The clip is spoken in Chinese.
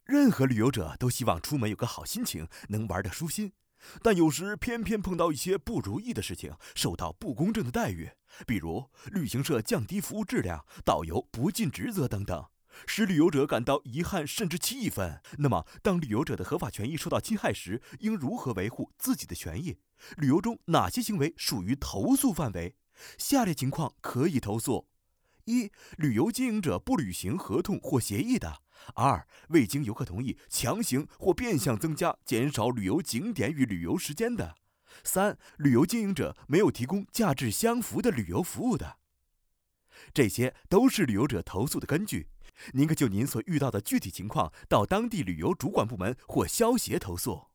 任何旅游者都希望出门有个好心情，能玩得舒心。但有时偏偏碰到一些不如意的事情，受到不公正的待遇，比如旅行社降低服务质量、导游不尽职责等等，使旅游者感到遗憾甚至气愤。那么，当旅游者的合法权益受到侵害时，应如何维护自己的权益？旅游中哪些行为属于投诉范围？下列情况可以投诉：一、旅游经营者不履行合同或协议的；二、未经游客同意强行或变相增加、减少旅游景点与旅游时间的；三、旅游经营者没有提供价值相符的旅游服务的。这些都是旅游者投诉的根据。您可就您所遇到的具体情况到当地旅游主管部门或消协投诉。